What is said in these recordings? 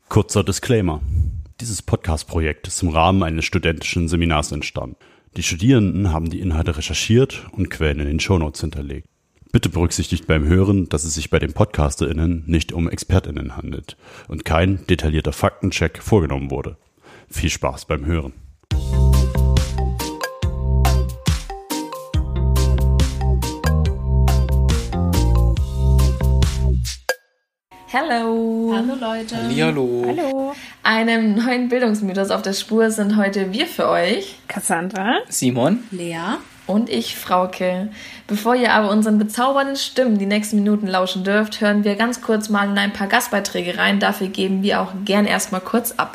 Kurzer Disclaimer. Dieses Podcast-Projekt ist im Rahmen eines studentischen Seminars entstanden. Die Studierenden haben die Inhalte recherchiert und Quellen in den Shownotes hinterlegt. Bitte berücksichtigt beim Hören, dass es sich bei den PodcasterInnen nicht um ExpertInnen handelt und kein detaillierter Faktencheck vorgenommen wurde. Viel Spaß beim Hören. Hallo. Hallo Leute. Hallihallo. Hallo. Einem neuen Bildungsmythos auf der Spur sind heute wir für euch. Cassandra. Simon. Lea. Und ich, Frauke. Bevor ihr aber unseren bezaubernden Stimmen die nächsten Minuten lauschen dürft, hören wir ganz kurz mal in ein paar Gastbeiträge rein. Dafür geben wir auch gern erstmal kurz ab.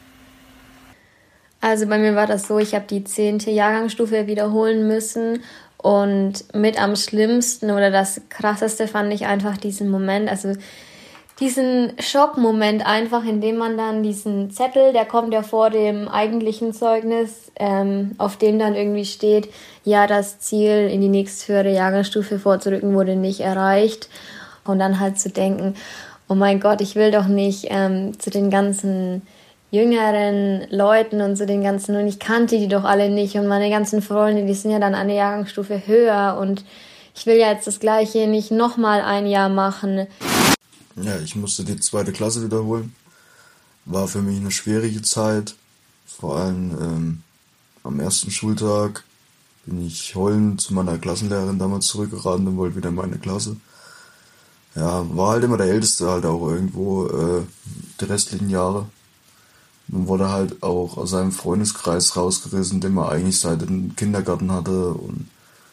Also bei mir war das so, ich habe die 10. Jahrgangsstufe wiederholen müssen und mit am schlimmsten oder das Krasseste fand ich einfach diesen Moment, also diesen Schockmoment einfach, indem man dann diesen Zettel, der kommt ja vor dem eigentlichen Zeugnis, auf dem dann irgendwie steht, ja, das Ziel in die nächsthöhere Jahrgangsstufe vorzurücken wurde nicht erreicht. Und dann halt zu denken, oh mein Gott, ich will doch nicht zu den ganzen jüngeren Leuten und zu den ganzen, und ich kannte die doch alle nicht und meine ganzen Freunde, die sind ja dann eine Jahrgangsstufe höher und ich will ja jetzt das Gleiche nicht nochmal ein Jahr machen. Ja, ich musste die 2. Klasse wiederholen. War für mich eine schwierige Zeit. Vor allem am ersten Schultag bin ich heulend zu meiner Klassenlehrerin damals zurückgerannt und wollte wieder in meine Klasse. Ja, war halt immer der Älteste halt auch irgendwo die restlichen Jahre. Man wurde halt auch aus seinem Freundeskreis rausgerissen, den man eigentlich seit dem Kindergarten hatte. Und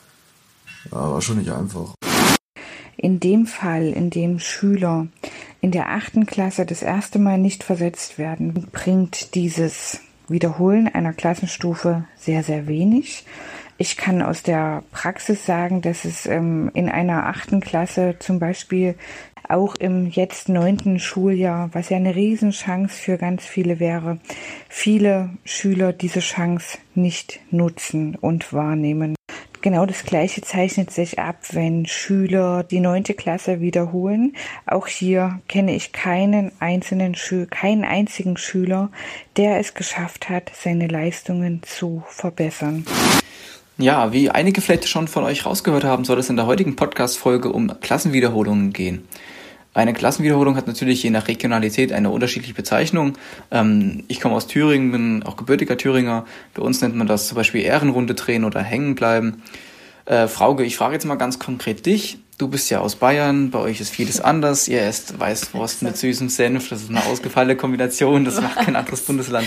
ja, war schon nicht einfach. In dem Fall, in dem Schüler in der 8. Klasse das erste Mal nicht versetzt werden, bringt dieses Wiederholen einer Klassenstufe sehr, sehr wenig. Ich kann aus der Praxis sagen, dass es in einer 8. Klasse zum Beispiel auch im jetzt 9. Schuljahr, was ja eine Riesenchance für ganz viele wäre, viele Schüler diese Chance nicht nutzen und wahrnehmen. Genau das Gleiche zeichnet sich ab, wenn Schüler die 9. Klasse wiederholen. Auch hier kenne ich keinen einzigen Schüler, der es geschafft hat, seine Leistungen zu verbessern. Ja, wie einige vielleicht schon von euch rausgehört haben, soll es in der heutigen Podcast-Folge um Klassenwiederholungen gehen. Eine Klassenwiederholung hat natürlich je nach Regionalität eine unterschiedliche Bezeichnung. Ich komme aus Thüringen, bin auch gebürtiger Thüringer. Bei uns nennt man das zum Beispiel Ehrenrunde drehen oder hängen bleiben. Frauke, ich frage jetzt mal ganz konkret dich. Du bist ja aus Bayern, bei euch ist vieles anders. Ihr esst Weißwurst mit süßem Senf, das ist eine ausgefallene Kombination, das macht kein anderes Bundesland.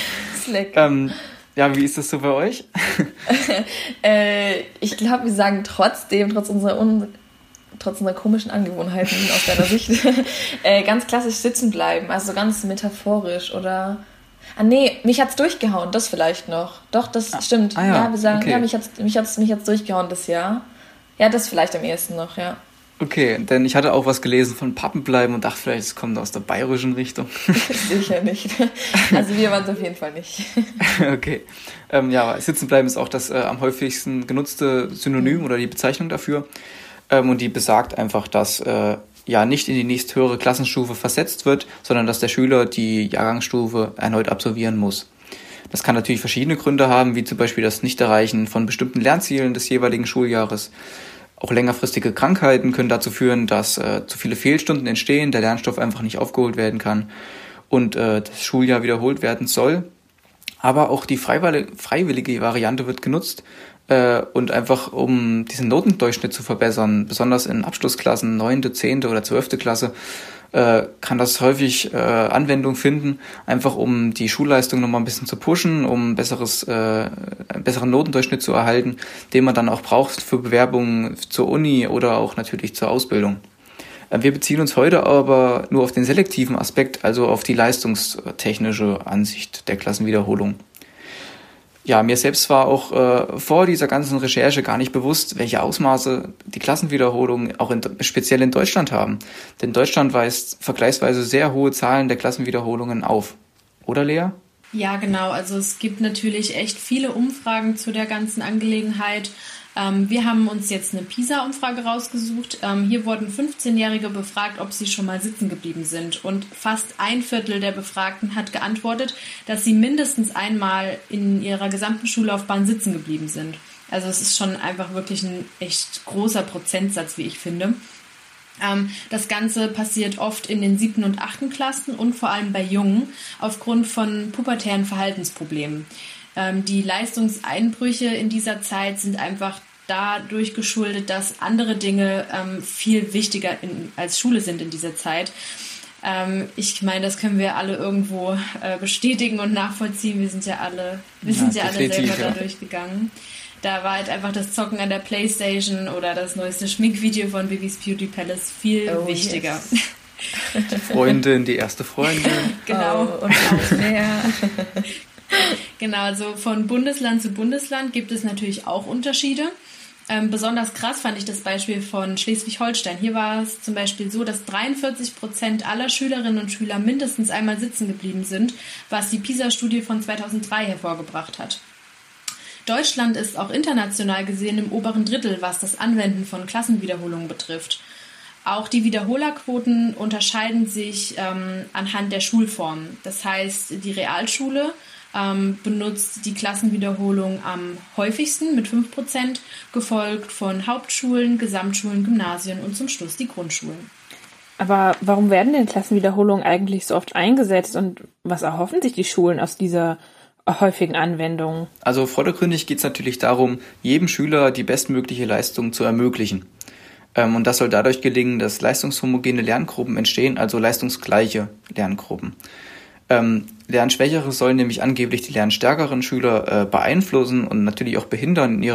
Ja, wie ist das so bei euch? Ich glaube, wir sagen trotz unserer komischen Angewohnheiten aus deiner Sicht, ganz klassisch sitzen bleiben, also ganz metaphorisch oder... nee, mich hat's durchgehauen, das vielleicht noch. Doch, das stimmt. Ja, wir sagen, okay. ja, mich hat's durchgehauen das Jahr. Ja, das vielleicht am ehesten noch, ja. Okay, denn ich hatte auch was gelesen von Pappen bleiben und dachte vielleicht, es kommt aus der bayerischen Richtung. Sicher nicht. Also wir waren es auf jeden Fall nicht. Okay. Ja, sitzen bleiben ist auch das am häufigsten genutzte Synonym oder die Bezeichnung dafür. Und die besagt einfach, dass nicht in die nächsthöhere Klassenstufe versetzt wird, sondern dass der Schüler die Jahrgangsstufe erneut absolvieren muss. Das kann natürlich verschiedene Gründe haben, wie zum Beispiel das Nichterreichen von bestimmten Lernzielen des jeweiligen Schuljahres. Auch längerfristige Krankheiten können dazu führen, dass zu viele Fehlstunden entstehen, der Lernstoff einfach nicht aufgeholt werden kann und das Schuljahr wiederholt werden soll. Aber auch die freiwillige Variante wird genutzt, und einfach um diesen Notendurchschnitt zu verbessern, besonders in Abschlussklassen, 9., 10. oder 12. Klasse, kann das häufig Anwendung finden, einfach um die Schulleistung nochmal ein bisschen zu pushen, um einen besseren Notendurchschnitt zu erhalten, den man dann auch braucht für Bewerbungen zur Uni oder auch natürlich zur Ausbildung. Wir beziehen uns heute aber nur auf den selektiven Aspekt, also auf die leistungstechnische Ansicht der Klassenwiederholung. Ja, mir selbst war auch vor dieser ganzen Recherche gar nicht bewusst, welche Ausmaße die Klassenwiederholungen auch speziell in Deutschland haben. Denn Deutschland weist vergleichsweise sehr hohe Zahlen der Klassenwiederholungen auf. Oder, Lea? Ja, genau. Also es gibt natürlich echt viele Umfragen zu der ganzen Angelegenheit. Wir haben uns jetzt eine PISA-Umfrage rausgesucht. Hier wurden 15-Jährige befragt, ob sie schon mal sitzen geblieben sind. Und fast 1/4 der Befragten hat geantwortet, dass sie mindestens einmal in ihrer gesamten Schullaufbahn sitzen geblieben sind. Also es ist schon einfach wirklich ein echt großer Prozentsatz, wie ich finde. Das Ganze passiert oft in den 7. und 8. Klassen und vor allem bei Jungen aufgrund von pubertären Verhaltensproblemen. Die Leistungseinbrüche in dieser Zeit sind einfach dadurch geschuldet, dass andere Dinge viel wichtiger als Schule sind in dieser Zeit. Ich meine, das können wir alle irgendwo bestätigen und nachvollziehen. Wir sind ja alle selber da durchgegangen. Da war halt einfach das Zocken an der Playstation oder das neueste Schminkvideo von Bibis Beauty Palace viel wichtiger. Yes. Die Freundin, die erste Freundin. Genau. Und auch mehr. Genau, also von Bundesland zu Bundesland gibt es natürlich auch Unterschiede. Besonders krass fand ich das Beispiel von Schleswig-Holstein. Hier war es zum Beispiel so, dass 43% aller Schülerinnen und Schüler mindestens einmal sitzen geblieben sind, was die PISA-Studie von 2003 hervorgebracht hat. Deutschland ist auch international gesehen im oberen Drittel, was das Anwenden von Klassenwiederholungen betrifft. Auch die Wiederholerquoten unterscheiden sich anhand der Schulform. Das heißt, die Realschule benutzt die Klassenwiederholung am häufigsten mit 5%, gefolgt von Hauptschulen, Gesamtschulen, Gymnasien und zum Schluss die Grundschulen. Aber warum werden denn Klassenwiederholungen eigentlich so oft eingesetzt und was erhoffen sich die Schulen aus dieser häufigen Anwendung? Also vordergründig geht es natürlich darum, jedem Schüler die bestmögliche Leistung zu ermöglichen. Und das soll dadurch gelingen, dass leistungshomogene Lerngruppen entstehen, also leistungsgleiche Lerngruppen. Lernschwächere sollen nämlich angeblich die lernstärkeren Schüler beeinflussen und natürlich auch behindern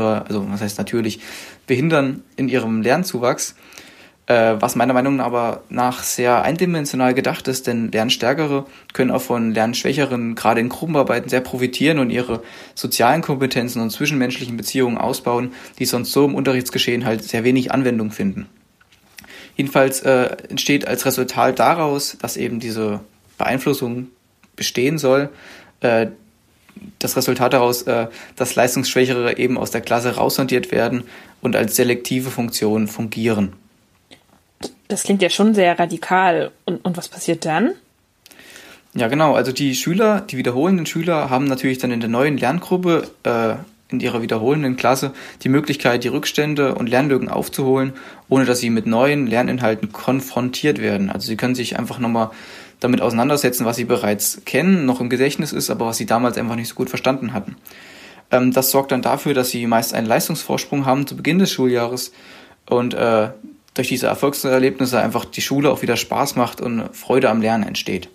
in ihrem Lernzuwachs, was meiner Meinung nach sehr eindimensional gedacht ist, denn Lernstärkere können auch von Lernschwächeren gerade in Gruppenarbeiten sehr profitieren und ihre sozialen Kompetenzen und zwischenmenschlichen Beziehungen ausbauen, die sonst so im Unterrichtsgeschehen halt sehr wenig Anwendung finden. Jedenfalls entsteht als Resultat daraus, dass eben diese Beeinflussung bestehen soll, das Resultat daraus, dass Leistungsschwächere eben aus der Klasse raussondiert werden und als selektive Funktion fungieren. Das klingt ja schon sehr radikal. Und was passiert dann? Ja, genau. Also die wiederholenden Schüler haben natürlich dann in der neuen Lerngruppe, in ihrer wiederholenden Klasse, die Möglichkeit, die Rückstände und Lernlücken aufzuholen, ohne dass sie mit neuen Lerninhalten konfrontiert werden. Also sie können sich einfach nochmal damit auseinandersetzen, was sie bereits kennen, noch im Gedächtnis ist, aber was sie damals einfach nicht so gut verstanden hatten. Das sorgt dann dafür, dass sie meist einen Leistungsvorsprung haben zu Beginn des Schuljahres und durch diese Erfolgserlebnisse einfach die Schule auch wieder Spaß macht und Freude am Lernen entsteht.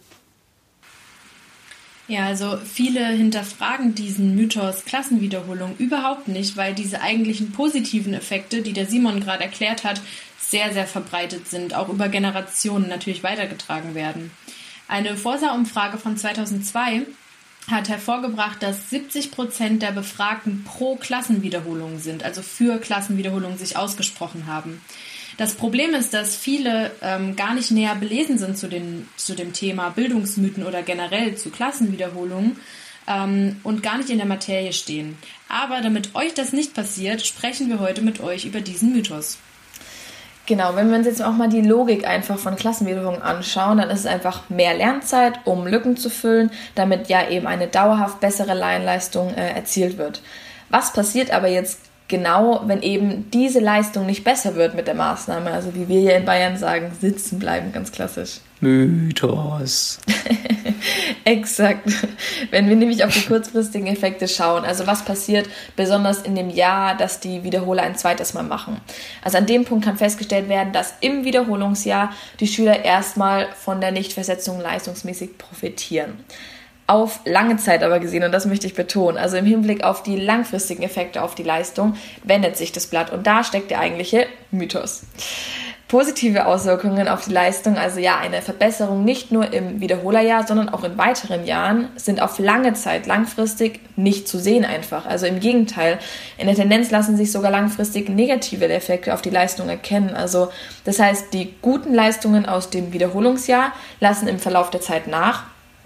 Ja, also viele hinterfragen diesen Mythos Klassenwiederholung überhaupt nicht, weil diese eigentlichen positiven Effekte, die der Simon gerade erklärt hat, sehr, sehr verbreitet sind, auch über Generationen natürlich weitergetragen werden. Eine Forsa-Umfrage von 2002 hat hervorgebracht, dass 70% der Befragten pro Klassenwiederholung sind, also für Klassenwiederholung sich ausgesprochen haben. Das Problem ist, dass viele gar nicht näher belesen sind zu dem Thema Bildungsmythen oder generell zu Klassenwiederholungen und gar nicht in der Materie stehen. Aber damit euch das nicht passiert, sprechen wir heute mit euch über diesen Mythos. Genau, wenn wir uns jetzt auch mal die Logik einfach von Klassenwiederholungen anschauen, dann ist es einfach mehr Lernzeit, um Lücken zu füllen, damit ja eben eine dauerhaft bessere Lernleistung erzielt wird. Was passiert aber jetzt genau, wenn eben diese Leistung nicht besser wird mit der Maßnahme? Also wie wir hier in Bayern sagen, sitzen bleiben, ganz klassisch. Mythos. Exakt. Wenn wir nämlich auf die kurzfristigen Effekte schauen, also was passiert besonders in dem Jahr, dass die Wiederholer ein zweites Mal machen. Also an dem Punkt kann festgestellt werden, dass im Wiederholungsjahr die Schüler erstmal von der Nichtversetzung leistungsmäßig profitieren. Auf lange Zeit aber gesehen, und das möchte ich betonen, also im Hinblick auf die langfristigen Effekte auf die Leistung, wendet sich das Blatt. Und da steckt der eigentliche Mythos. Positive Auswirkungen auf die Leistung, also ja, eine Verbesserung nicht nur im Wiederholerjahr, sondern auch in weiteren Jahren, sind auf lange Zeit langfristig nicht zu sehen einfach. Also im Gegenteil, in der Tendenz lassen sich sogar langfristig negative Effekte auf die Leistung erkennen. Also das heißt, die guten Leistungen aus dem Wiederholungsjahr lassen im Verlauf der Zeit nach.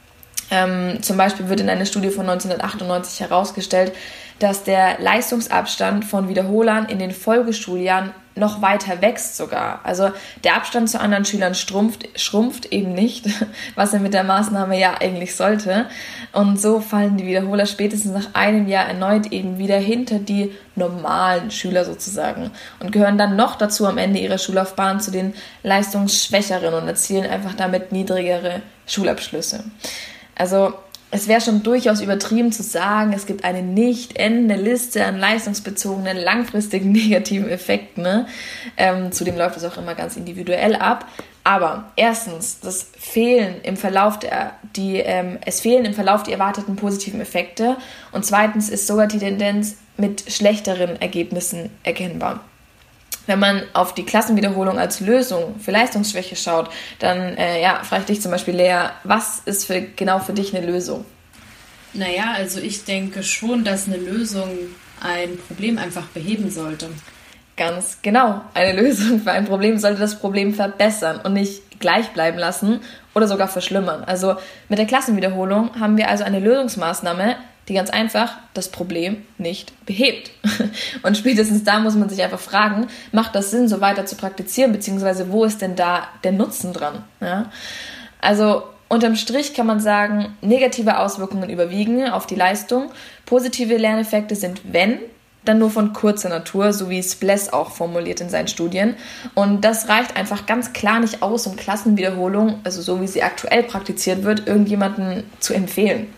Zum Beispiel wird in einer Studie von 1998 herausgestellt, dass der Leistungsabstand von Wiederholern in den Folgeschuljahren noch weiter wächst sogar. Also der Abstand zu anderen Schülern schrumpft eben nicht, was er mit der Maßnahme ja eigentlich sollte. Und so fallen die Wiederholer spätestens nach einem Jahr erneut eben wieder hinter die normalen Schüler sozusagen und gehören dann noch dazu am Ende ihrer Schullaufbahn zu den Leistungsschwächeren und erzielen einfach damit niedrigere Schulabschlüsse. Also es wäre schon durchaus übertrieben zu sagen, es gibt eine nicht endende Liste an leistungsbezogenen, langfristigen negativen Effekten. Ne? Zudem läuft es auch immer ganz individuell ab. Aber erstens, es fehlen im Verlauf die erwarteten positiven Effekte. Und zweitens ist sogar die Tendenz mit schlechteren Ergebnissen erkennbar. Wenn man auf die Klassenwiederholung als Lösung für Leistungsschwäche schaut, dann frage ich dich zum Beispiel, Lea, was ist genau für dich eine Lösung? Naja, also ich denke schon, dass eine Lösung ein Problem einfach beheben sollte. Ganz genau. Eine Lösung für ein Problem sollte das Problem verbessern und nicht gleich bleiben lassen oder sogar verschlimmern. Also mit der Klassenwiederholung haben wir also eine Lösungsmaßnahme, die ganz einfach das Problem nicht behebt. Und spätestens da muss man sich einfach fragen, macht das Sinn, so weiter zu praktizieren, beziehungsweise wo ist denn da der Nutzen dran? Ja? Also unterm Strich kann man sagen, negative Auswirkungen überwiegen auf die Leistung. Positive Lerneffekte sind, wenn, dann nur von kurzer Natur, so wie Spless auch formuliert in seinen Studien. Und das reicht einfach ganz klar nicht aus, um Klassenwiederholung, also so wie sie aktuell praktiziert wird, irgendjemandem zu empfehlen.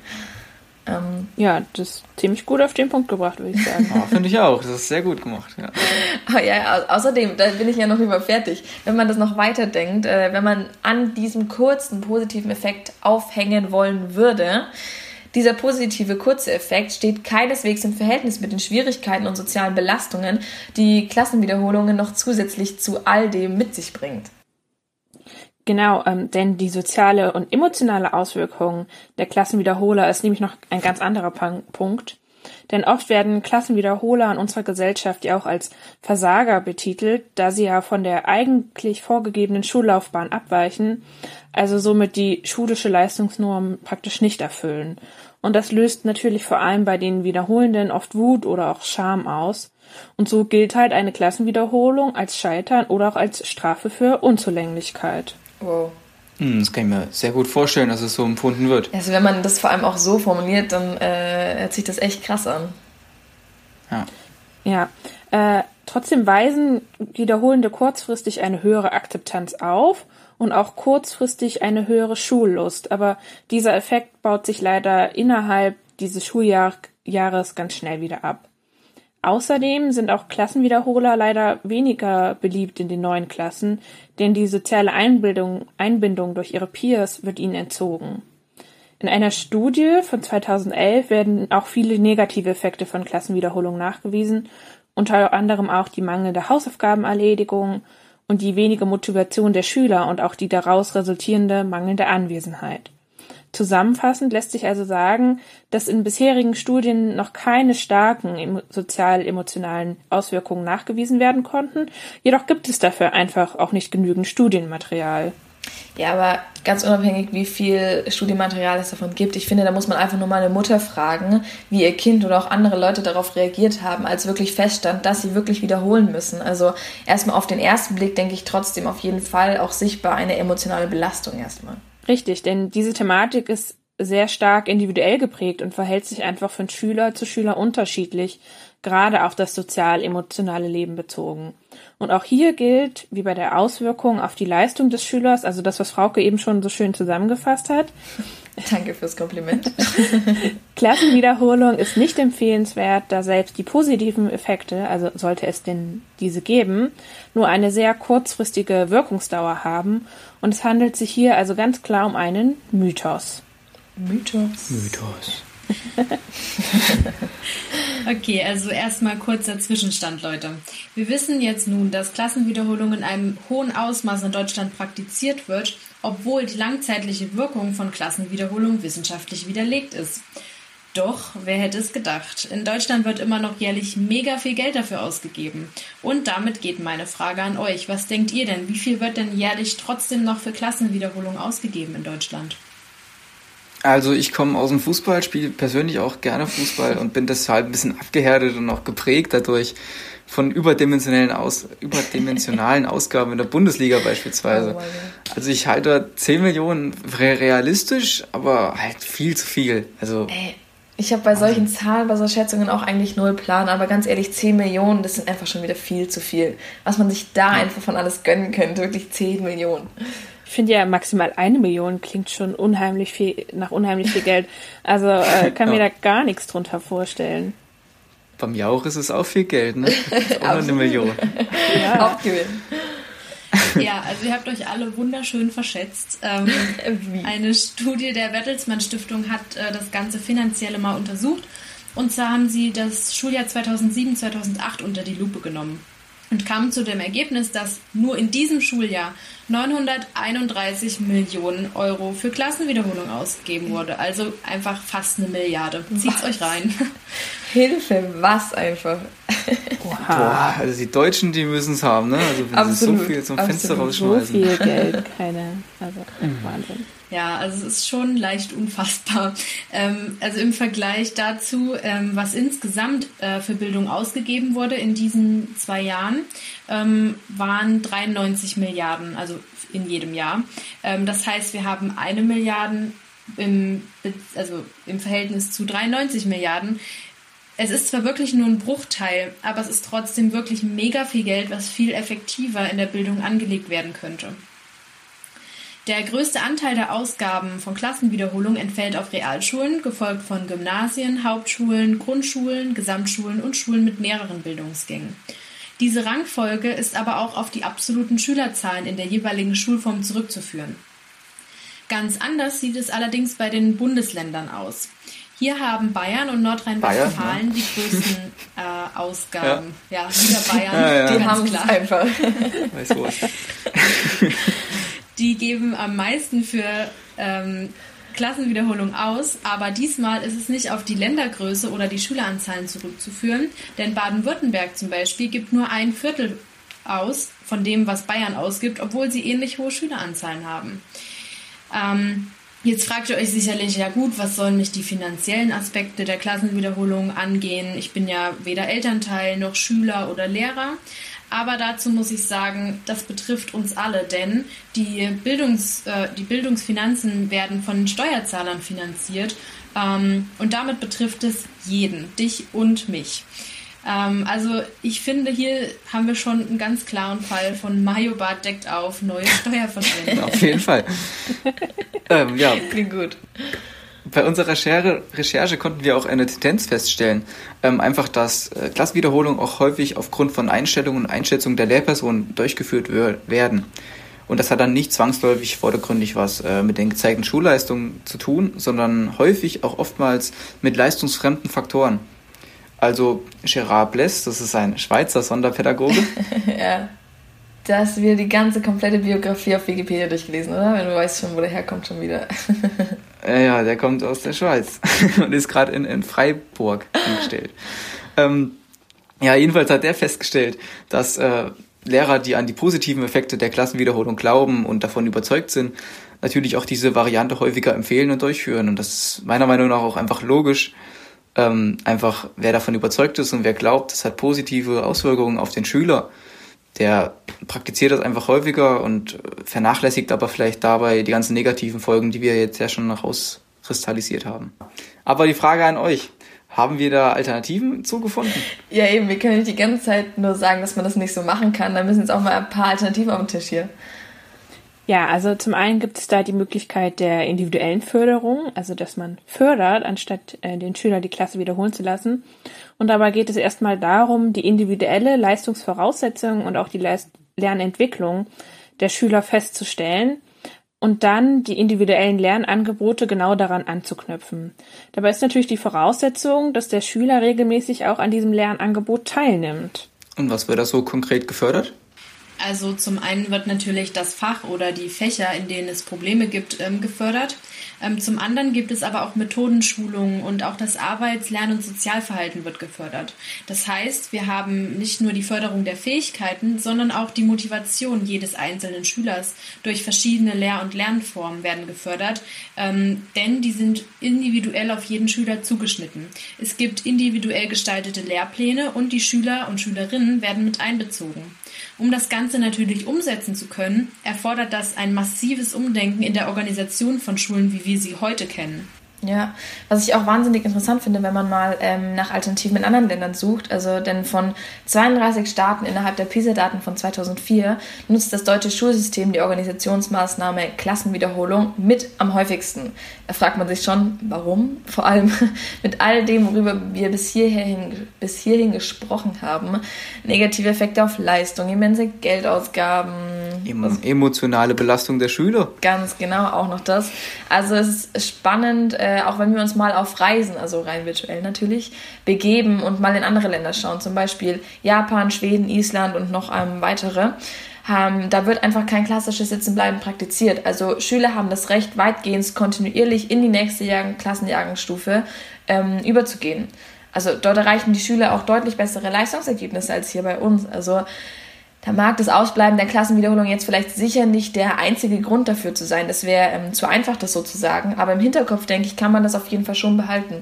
Ja, das ist ziemlich gut auf den Punkt gebracht, würde ich sagen. Ja, finde ich auch. Das ist sehr gut gemacht. Ja. Außerdem, da bin ich ja noch nicht mal fertig. Wenn man das noch weiterdenkt, wenn man an diesem kurzen positiven Effekt aufhängen wollen würde, dieser positive kurze Effekt steht keineswegs im Verhältnis mit den Schwierigkeiten und sozialen Belastungen, die Klassenwiederholungen noch zusätzlich zu all dem mit sich bringt. Genau, denn die soziale und emotionale Auswirkung der Klassenwiederholer ist nämlich noch ein ganz anderer Punkt. Denn oft werden Klassenwiederholer in unserer Gesellschaft ja auch als Versager betitelt, da sie ja von der eigentlich vorgegebenen Schullaufbahn abweichen, also somit die schulische Leistungsnorm praktisch nicht erfüllen. Und das löst natürlich vor allem bei den Wiederholenden oft Wut oder auch Scham aus. Und so gilt halt eine Klassenwiederholung als Scheitern oder auch als Strafe für Unzulänglichkeit. Wow. Das kann ich mir sehr gut vorstellen, dass es so empfunden wird. Also wenn man das vor allem auch so formuliert, dann hört sich das echt krass an. Ja, trotzdem weisen Wiederholende kurzfristig eine höhere Akzeptanz auf und auch kurzfristig eine höhere Schullust. Aber dieser Effekt baut sich leider innerhalb dieses Schuljahres ganz schnell wieder ab. Außerdem sind auch Klassenwiederholer leider weniger beliebt in den neuen Klassen, denn die soziale Einbindung durch ihre Peers wird ihnen entzogen. In einer Studie von 2011 werden auch viele negative Effekte von Klassenwiederholung nachgewiesen, unter anderem auch die mangelnde Hausaufgabenerledigung und die wenige Motivation der Schüler und auch die daraus resultierende mangelnde Anwesenheit. Zusammenfassend lässt sich also sagen, dass in bisherigen Studien noch keine starken sozial-emotionalen Auswirkungen nachgewiesen werden konnten. Jedoch gibt es dafür einfach auch nicht genügend Studienmaterial. Ja, aber ganz unabhängig, wie viel Studienmaterial es davon gibt, ich finde, da muss man einfach nur mal eine Mutter fragen, wie ihr Kind oder auch andere Leute darauf reagiert haben, als wirklich feststand, dass sie wirklich wiederholen müssen. Also erstmal auf den ersten Blick denke ich trotzdem auf jeden Fall auch sichtbar eine emotionale Belastung erstmal. Richtig, denn diese Thematik ist sehr stark individuell geprägt und verhält sich einfach von Schüler zu Schüler unterschiedlich, gerade auf das sozial-emotionale Leben bezogen. Und auch hier gilt, wie bei der Auswirkung auf die Leistung des Schülers, also das, was Frauke eben schon so schön zusammengefasst hat. Danke fürs Kompliment. Klassenwiederholung ist nicht empfehlenswert, da selbst die positiven Effekte, also sollte es denn diese geben, nur eine sehr kurzfristige Wirkungsdauer haben. Und es handelt sich hier also ganz klar um einen Mythos. Mythos. Okay, also erstmal kurzer Zwischenstand, Leute. Wir wissen jetzt nun, dass Klassenwiederholung in einem hohen Ausmaß in Deutschland praktiziert wird, obwohl die langzeitliche Wirkung von Klassenwiederholung wissenschaftlich widerlegt ist. Doch, wer hätte es gedacht? In Deutschland wird immer noch jährlich mega viel Geld dafür ausgegeben. Und damit geht meine Frage an euch. Was denkt ihr denn? Wie viel wird denn jährlich trotzdem noch für Klassenwiederholung ausgegeben in Deutschland? Also ich komme aus dem Fußball, spiele persönlich auch gerne Fußball und bin deshalb ein bisschen abgehärtet und auch geprägt dadurch von überdimensionalen Ausgaben in der Bundesliga beispielsweise. Also ich halte 10 Millionen realistisch, aber halt viel zu viel. Also ich habe bei solchen Zahlen, bei solchen Schätzungen auch eigentlich null Plan, aber ganz ehrlich, 10 Millionen, das sind einfach schon wieder viel zu viel. Was man sich da einfach von alles gönnen könnte, wirklich 10 Millionen. Ich finde ja, maximal 1 Million klingt schon unheimlich viel Geld. Also kann mir da gar nichts drunter vorstellen. Beim Jauch ist es auch viel Geld, ne? Auch eine Million. Ja. Aufgewinn. Ja, also ihr habt euch alle wunderschön verschätzt. Eine Studie der Bertelsmann Stiftung hat das Ganze Finanzielle mal untersucht. Und zwar haben sie das Schuljahr 2007/2008 unter die Lupe genommen und kamen zu dem Ergebnis, dass nur in diesem Schuljahr 931 Millionen Euro für Klassenwiederholung ausgegeben wurde. Also einfach fast 1 Milliarde. Zieht's euch rein. Hilfe, was einfach. Boah, also die Deutschen, die müssen es haben, ne? Also wenn sie so viel zum Fenster rausschmeißen. So viel Geld, Wahnsinn. Ja, also es ist schon leicht unfassbar. Also im Vergleich dazu, was insgesamt für Bildung ausgegeben wurde in diesen 2 Jahren, waren 93 Milliarden, also in jedem Jahr. Das heißt, wir haben 1 Milliarde im Verhältnis zu 93 Milliarden. Es ist zwar wirklich nur ein Bruchteil, aber es ist trotzdem wirklich mega viel Geld, was viel effektiver in der Bildung angelegt werden könnte. Der größte Anteil der Ausgaben von Klassenwiederholung entfällt auf Realschulen, gefolgt von Gymnasien, Hauptschulen, Grundschulen, Gesamtschulen und Schulen mit mehreren Bildungsgängen. Diese Rangfolge ist aber auch auf die absoluten Schülerzahlen in der jeweiligen Schulform zurückzuführen. Ganz anders sieht es allerdings bei den Bundesländern aus. Hier haben Bayern und Nordrhein-Westfalen die größten Ausgaben. Ja, wieder Bayern, die haben es einfach. Weiß wohl. Die geben am meisten für Klassenwiederholung aus, aber diesmal ist es nicht auf die Ländergröße oder die Schüleranzahlen zurückzuführen, denn Baden-Württemberg zum Beispiel gibt nur 1/4 aus von dem, was Bayern ausgibt, obwohl sie ähnlich hohe Schüleranzahlen haben. Jetzt fragt ihr euch sicherlich, ja gut, was sollen mich die finanziellen Aspekte der Klassenwiederholung angehen? Ich bin ja weder Elternteil noch Schüler oder Lehrer. Aber dazu muss ich sagen, das betrifft uns alle, denn die Bildungsfinanzen werden von den Steuerzahlern finanziert und damit betrifft es jeden, dich und mich. Also ich finde, hier haben wir schon einen ganz klaren Fall von Mario Barth deckt auf, neue Steuerverschwendung. Auf jeden Fall. Ja. Klingt gut. Bei unserer Recherche konnten wir auch eine Tendenz feststellen. Einfach, dass Klassenwiederholungen auch häufig aufgrund von Einstellungen und Einschätzungen der Lehrpersonen durchgeführt werden. Und das hat dann nicht zwangsläufig vordergründig was mit den gezeigten Schulleistungen zu tun, sondern häufig auch oftmals mit leistungsfremden Faktoren. Also Gérard Bless, das ist ein Schweizer Sonderpädagoge. Ja. Da hast du wieder die ganze komplette Biografie auf Wikipedia durchgelesen, oder? Wenn du weißt schon, wo der herkommt schon wieder. Ja, der kommt aus der Schweiz und ist gerade in Freiburg angestellt. Ja, jedenfalls hat der festgestellt, dass Lehrer, die an die positiven Effekte der Klassenwiederholung glauben und davon überzeugt sind, natürlich auch diese Variante häufiger empfehlen und durchführen. Und das ist meiner Meinung nach auch einfach logisch. Einfach, wer davon überzeugt ist und wer glaubt, das hat positive Auswirkungen auf den Schüler, der praktiziert das einfach häufiger und vernachlässigt aber vielleicht dabei die ganzen negativen Folgen, die wir jetzt ja schon rauskristallisiert haben. Aber die Frage an euch, haben wir da Alternativen zugefunden? Ja eben, wir können nicht die ganze Zeit nur sagen, dass man das nicht so machen kann. Da müssen jetzt auch mal ein paar Alternativen auf den Tisch hier. Ja, also zum einen gibt es da die Möglichkeit der individuellen Förderung, also dass man fördert, anstatt den Schüler die Klasse wiederholen zu lassen. Und dabei geht es erstmal darum, die individuelle Leistungsvoraussetzung und auch die Lernentwicklung der Schüler festzustellen und dann die individuellen Lernangebote genau daran anzuknüpfen. Dabei ist natürlich die Voraussetzung, dass der Schüler regelmäßig auch an diesem Lernangebot teilnimmt. Und was wird da so konkret gefördert? Also zum einen wird natürlich das Fach oder die Fächer, in denen es Probleme gibt, gefördert. Zum anderen gibt es aber auch Methodenschulungen und auch das Arbeits-, Lern- und Sozialverhalten wird gefördert. Das heißt, wir haben nicht nur die Förderung der Fähigkeiten, sondern auch die Motivation jedes einzelnen Schülers durch verschiedene Lehr- und Lernformen werden gefördert, denn die sind individuell auf jeden Schüler zugeschnitten. Es gibt individuell gestaltete Lehrpläne und die Schüler und Schülerinnen werden mit einbezogen. Um das Ganze natürlich umsetzen zu können, erfordert das ein massives Umdenken in der Organisation von Schulen, wie wir sie heute kennen. Ja, was ich auch wahnsinnig interessant finde, wenn man mal nach Alternativen in anderen Ländern sucht, also denn von 32 Staaten innerhalb der PISA-Daten von 2004 nutzt das deutsche Schulsystem die Organisationsmaßnahme Klassenwiederholung mit am häufigsten. Da fragt man sich schon, warum? Vor allem mit all dem, worüber wir bis hierhin gesprochen haben. Negative Effekte auf Leistung, immense Geldausgaben. Emotionale Belastung der Schüler. Ganz genau, auch noch das. Also es ist spannend, auch wenn wir uns mal auf Reisen, also rein virtuell natürlich, begeben und mal in andere Länder schauen, zum Beispiel Japan, Schweden, Island und noch weitere. Da wird einfach kein klassisches Sitzenbleiben praktiziert. Also Schüler haben das Recht, weitgehend kontinuierlich in die nächste Klassenjahrgangsstufe überzugehen. Also dort erreichen die Schüler auch deutlich bessere Leistungsergebnisse als hier bei uns. Also da mag das Ausbleiben der Klassenwiederholung jetzt vielleicht sicher nicht der einzige Grund dafür zu sein. Das wäre zu einfach, das so zu sagen. Aber im Hinterkopf, denke ich, kann man das auf jeden Fall schon behalten.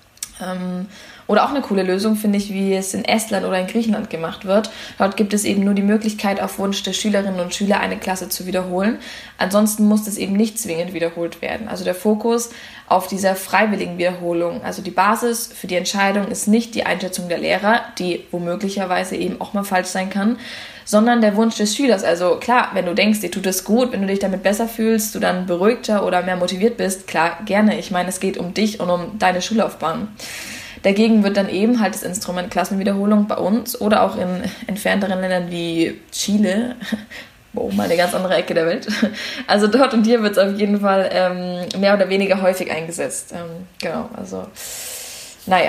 Oder auch eine coole Lösung, finde ich, wie es in Estland oder in Griechenland gemacht wird. Dort gibt es eben nur die Möglichkeit, auf Wunsch der Schülerinnen und Schüler eine Klasse zu wiederholen. Ansonsten muss das eben nicht zwingend wiederholt werden. Also der Fokus auf dieser freiwilligen Wiederholung. Also die Basis für die Entscheidung ist nicht die Einschätzung der Lehrer, die womöglicherweise eben auch mal falsch sein kann, sondern der Wunsch des Schülers. Also klar, wenn du denkst, dir tut es gut, wenn du dich damit besser fühlst, du dann beruhigter oder mehr motiviert bist, klar, gerne. Ich meine, es geht um dich und um deine Schullaufbahn. Dagegen wird dann eben halt das Instrument Klassenwiederholung bei uns oder auch in entfernteren Ländern wie Chile, mal eine ganz andere Ecke der Welt. Also dort und hier wird es auf jeden Fall mehr oder weniger häufig eingesetzt. Genau, also naja.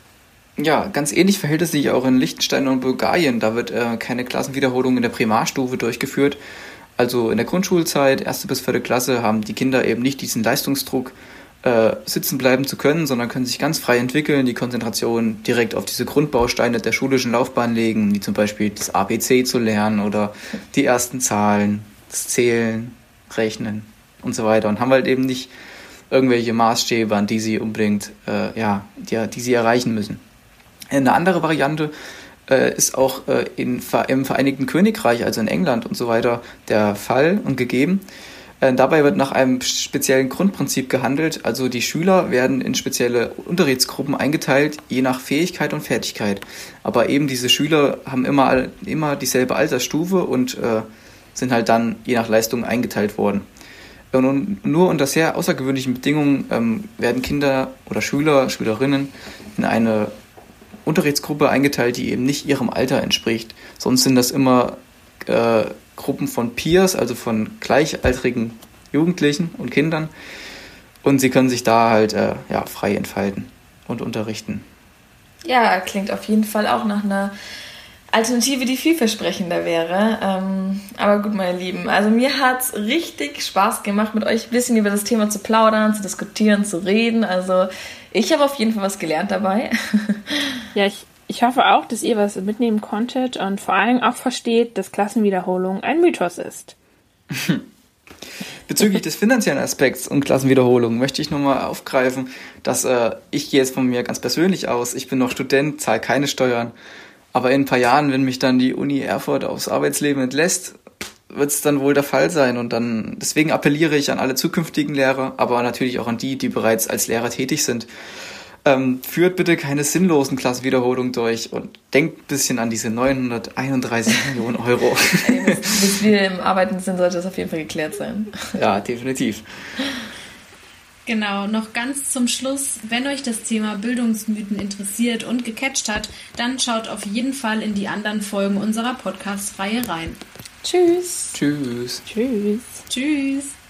Ja, ganz ähnlich verhält es sich auch in Liechtenstein und Bulgarien. Da wird keine Klassenwiederholung in der Primarstufe durchgeführt. Also in der Grundschulzeit, 1. bis 4. Klasse, haben die Kinder eben nicht diesen Leistungsdruck, sitzen bleiben zu können, sondern können sich ganz frei entwickeln, die Konzentration direkt auf diese Grundbausteine der schulischen Laufbahn legen, wie zum Beispiel das ABC zu lernen oder die ersten Zahlen, das Zählen, Rechnen und so weiter und haben halt eben nicht irgendwelche Maßstäbe, an die sie unbedingt, die sie erreichen müssen. Eine andere Variante ist auch im Vereinigten Königreich, also in England und so weiter, der Fall und gegeben. Dabei wird nach einem speziellen Grundprinzip gehandelt, also die Schüler werden in spezielle Unterrichtsgruppen eingeteilt, je nach Fähigkeit und Fertigkeit. Aber eben diese Schüler haben immer dieselbe Altersstufe und sind halt dann je nach Leistung eingeteilt worden. Und nur unter sehr außergewöhnlichen Bedingungen werden Kinder oder Schülerinnen in eine Unterrichtsgruppe eingeteilt, die eben nicht ihrem Alter entspricht. Sonst sind das immer Gruppen von Peers, also von gleichaltrigen Jugendlichen und Kindern. Und sie können sich da halt frei entfalten und unterrichten. Ja, klingt auf jeden Fall auch nach einer Alternative, die vielversprechender wäre. Aber gut, meine Lieben, also mir hat's richtig Spaß gemacht, mit euch ein bisschen über das Thema zu plaudern, zu diskutieren, zu reden. Also ich habe auf jeden Fall was gelernt dabei. Ja, ich hoffe auch, dass ihr was mitnehmen konntet und vor allem auch versteht, dass Klassenwiederholung ein Mythos ist. Bezüglich des finanziellen Aspekts und Klassenwiederholung möchte ich nochmal aufgreifen, dass ich gehe jetzt von mir ganz persönlich aus, ich bin noch Student, zahle keine Steuern, aber in ein paar Jahren, wenn mich dann die Uni Erfurt aufs Arbeitsleben entlässt, wird es dann wohl der Fall sein und dann deswegen appelliere ich an alle zukünftigen Lehrer, aber natürlich auch an die bereits als Lehrer tätig sind. Führt bitte keine sinnlosen Klassenwiederholungen durch und denkt ein bisschen an diese 931 Millionen Euro. Bis wir im Arbeiten sind, sollte das auf jeden Fall geklärt sein. Ja, definitiv. Genau, noch ganz zum Schluss, wenn euch das Thema Bildungsmythen interessiert und gecatcht hat, dann schaut auf jeden Fall in die anderen Folgen unserer Podcast-Reihe rein. Tschüss. Tschüss. Tschüss. Tschüss.